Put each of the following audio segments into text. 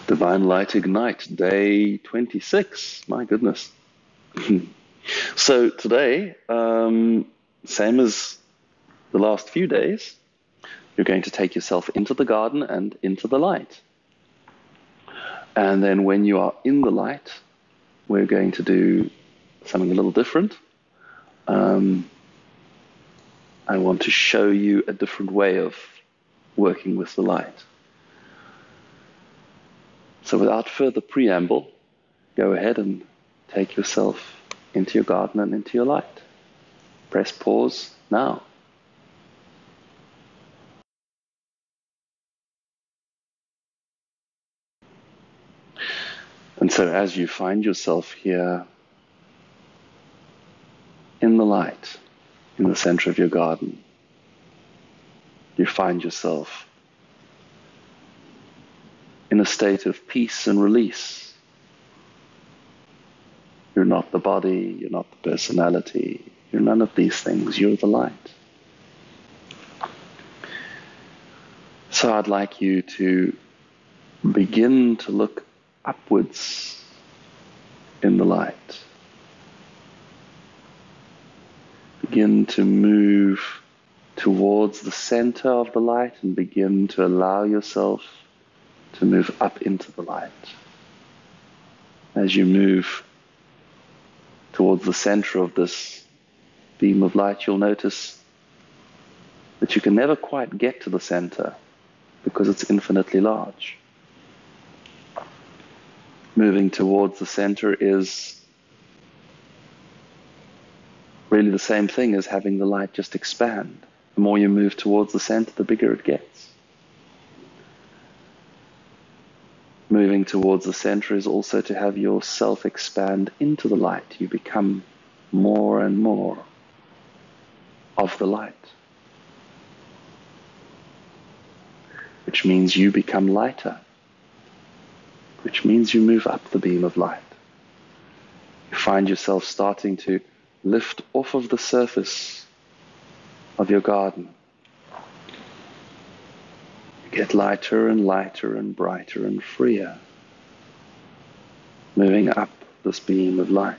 Divine Light Ignite, day 26. My goodness. So today, same as the last few days, you're going to take yourself into the garden and into the light. And then when you are in the light, we're going to do something a little different. I want to show you a different way of working with the light. So without further preamble, go ahead and take yourself into your garden and into your light. Press pause now. And so as you find yourself here in the light, in the center of your garden, you find yourself in a state of peace and release. You're not the body, you're not the personality, you're none of these things, you're the light. So I'd like you to begin to look upwards in the light. Begin to move towards the center of the light and begin to allow yourself to move up into the light. As you move towards the center of this beam of light, you'll notice that you can never quite get to the center because it's infinitely large. Moving towards the center is really the same thing as having the light just expand. The more you move towards the center, the bigger it gets. Moving towards the center is also to have yourself expand into the light. You become more and more of the light, which means you become lighter, which means you move up the beam of light. You find yourself starting to lift off of the surface of your garden. You get lighter and lighter and brighter and freer, moving up this beam of light.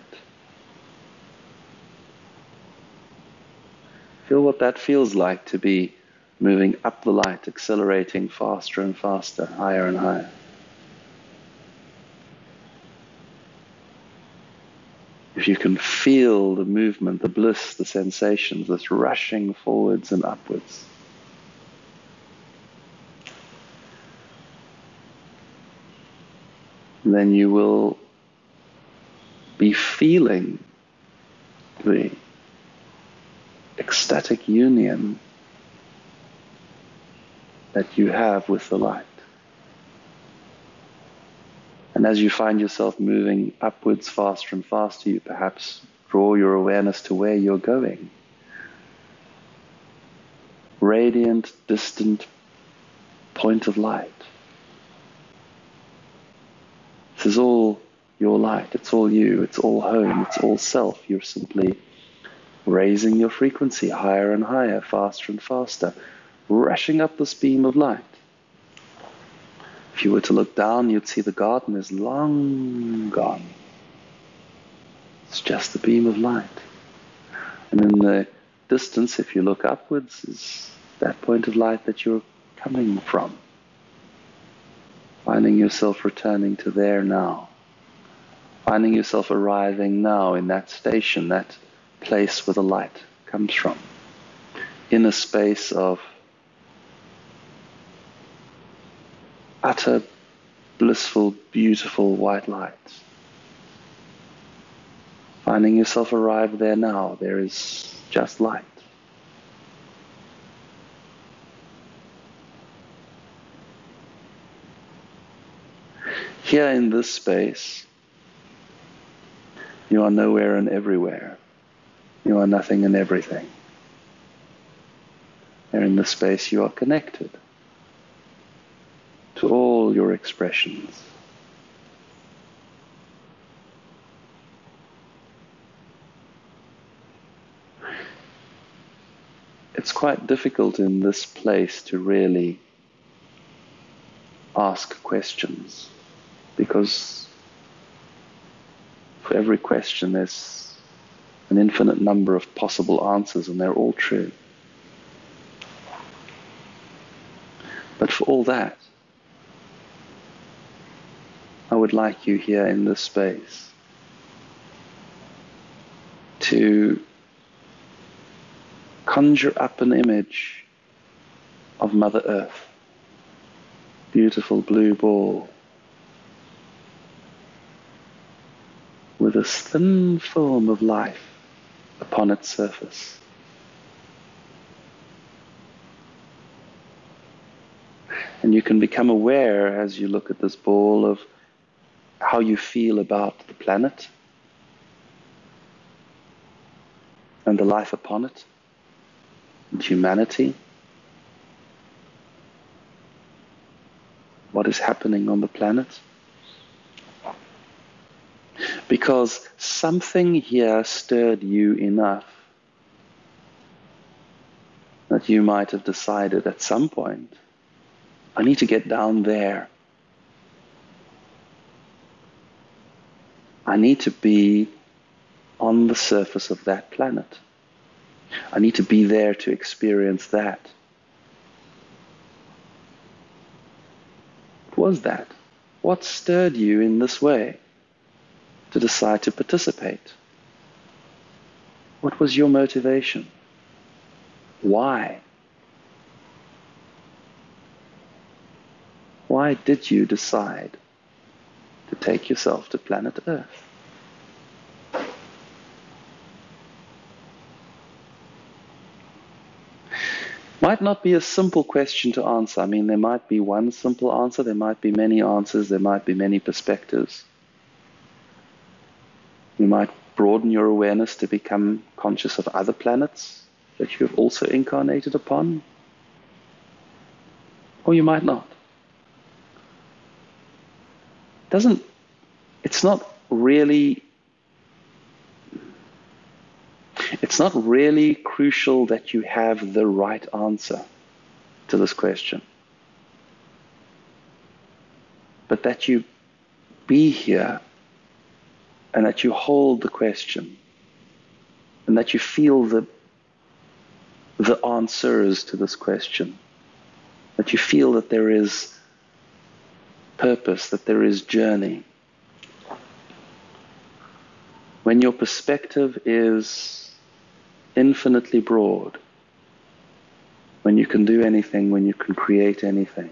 Feel what that feels like to be moving up the light, accelerating faster and faster, higher and higher. If you can feel the movement, the bliss, the sensations, this rushing forwards and upwards. Then you will be feeling the ecstatic union that you have with the light. And as you find yourself moving upwards faster and faster, you perhaps draw your awareness to where you're going. Radiant, distant point of light. This is all your light, it's all you, it's all home, it's all self. You're simply raising your frequency higher and higher, faster and faster, rushing up this beam of light. If you were to look down, you'd see the garden is long gone. It's just a beam of light. And in the distance, if you look upwards, is that point of light that you're coming from. Finding yourself returning to there now. Finding yourself arriving now in that station, that place where the light comes from. In a space of utter, blissful, beautiful white light. Finding yourself arrived there now, there is just light. Here in this space, you are nowhere and everywhere. You are nothing and everything. There in this space you are connected to all your expressions. It's quite difficult in this place to really ask questions. because for every question there's an infinite number of possible answers, and they're all true. But for all that, I would like you here in this space to conjure up an image of Mother Earth, beautiful blue ball, with this thin film of life upon its surface. And you can become aware as you look at this ball of how you feel about the planet and the life upon it, and humanity. What is happening on the planet? Because something here stirred you enough that you might have decided at some point, I need to get down there. I need to be on the surface of that planet. I need to be there to experience that. What was that? What stirred you in this way to decide to participate? What was your motivation? Why? Why did you decide to take yourself to planet Earth? Might not be a simple question to answer. I mean, there might be one simple answer, there might be many answers, there might be many perspectives. You might broaden your awareness to become conscious of other planets that you have also incarnated upon, or you might not. It's not really crucial that you have the right answer to this question, but that you be here and that you hold the question and that you feel the answers to this question, that you feel that there is purpose, that there is journey. When your perspective is infinitely broad, when you can do anything, when you can create anything,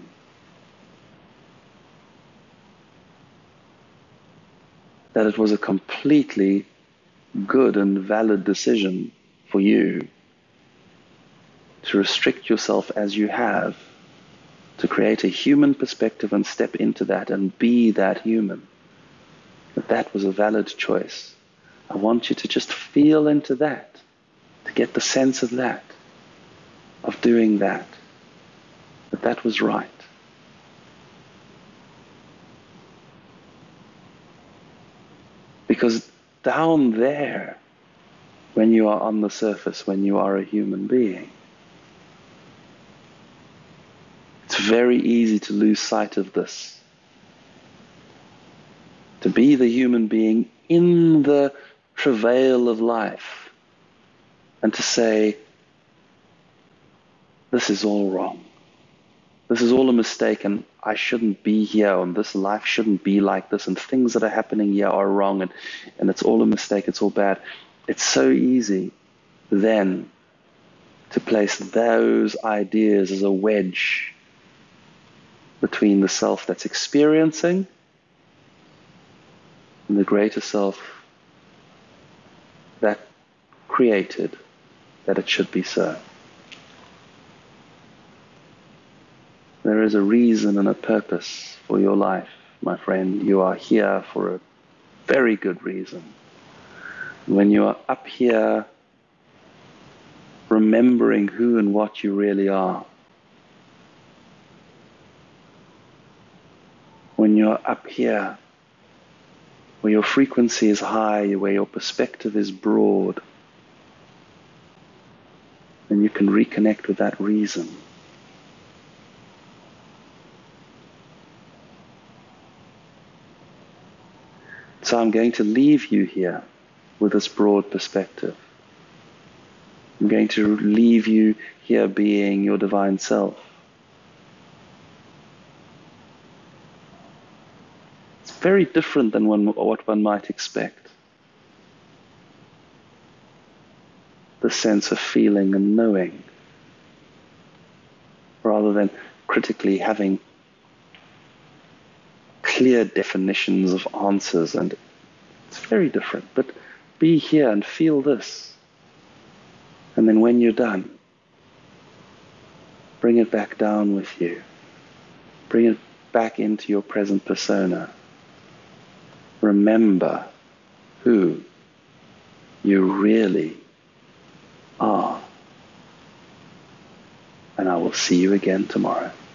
that it was a completely good and valid decision for you to restrict yourself as you have, to create a human perspective and step into that and be that human, that was a valid choice. I want you to just feel into that, to get the sense of that, of doing that was right. Because down there, when you are on the surface, when you are a human being, it's very easy to lose sight of this. To be the human being in the travail of life and to say, this is all wrong. This is all a mistake, and I shouldn't be here, and this life shouldn't be like this, and things that are happening here are wrong, and it's all a mistake, it's all bad. It's so easy then to place those ideas as a wedge between the self that's experiencing and the greater self that created that it should be so. There is a reason and a purpose for your life, my friend. You are here for a very good reason. When you are up here remembering who and what you really are, when you are up here where your frequency is high, where your perspective is broad, then you can reconnect with that reason. So I'm going to leave you here with this broad perspective. I'm going to leave you here being your divine self. It's very different than what one might expect. The sense of feeling and knowing, rather than critically having clear definitions of answers. And it's very different. But be here and feel this. And then when you're done, bring it back down with you. Bring it back into your present persona. Remember who you really are. And I will see you again tomorrow.